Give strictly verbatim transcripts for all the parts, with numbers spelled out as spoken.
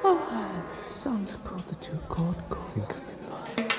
Song to put the two chord chord. Think of it.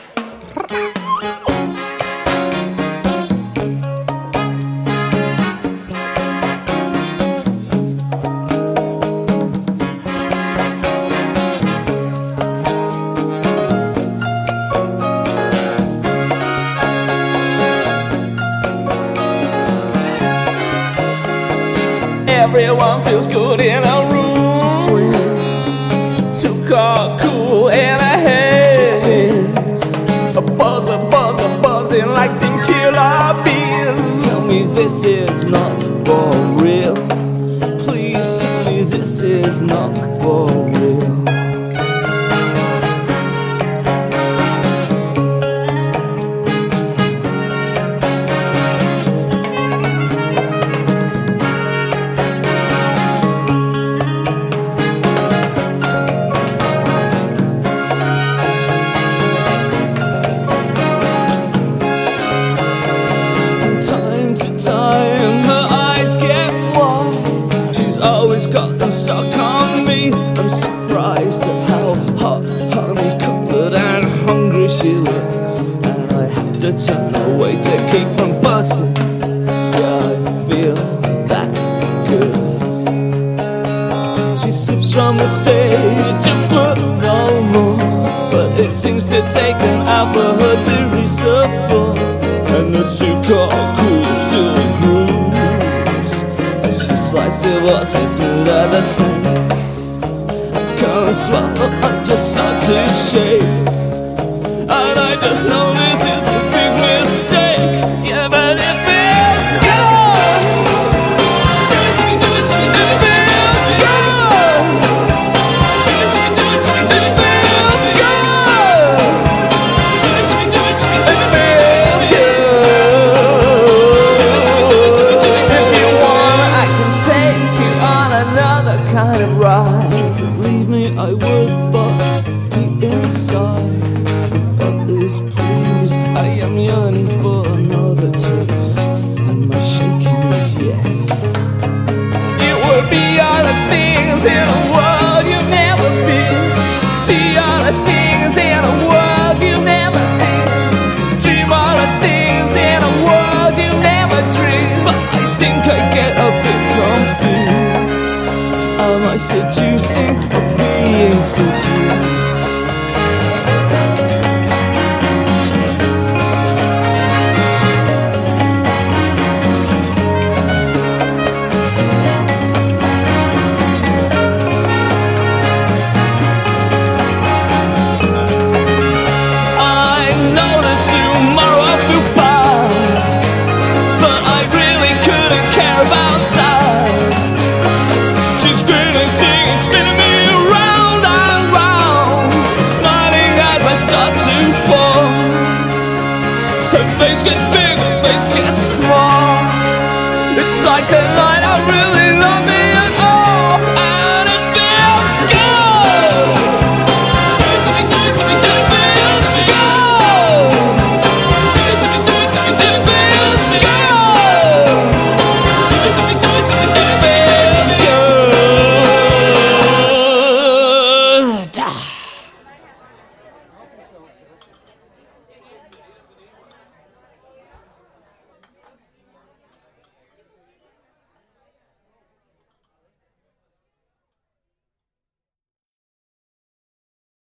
Everyone feels good in a room. She swims, Two car cool and a head. she sings. A buzz, a buzz, a buzzing like them killer bees. Tell me this is not for real. Please tell me this is not for real. Time to time her eyes get wide. She's always got them stuck on me. I'm surprised at how hot, honey coloured and hungry she looks. And I have to turn away to keep from busting. Yeah, I feel that good. She slips from the stage a foot no more, but it seems to take an hour for her to reach the floor. And the two car cool still grooves as she slices what's me smooth as a snake. I can't swallow, I just start to shake, and I just know this is a big mistake. Yeah, but it feels good. Do it to me, do it to me, do it to me. It feels good. Do it to me, do it to me, do it to me. It feels good. Do it to me, do it to me, do it to me. Kind of ride. Leave me, I would, but deep inside, but this please, I am yearning for another taste, and my shaking is yes. It would be all the things in a world you've never been. See all the things in a world you've never seen. Dream all the things in a world you never dreamed. But I think I get a bit confused. Am I seducing or being seduced? I know that tomorrow I feel bad, but I really couldn't care about that. She's grinning, singing, spinning me around and round, smiling as I start to fall. Her face gets big.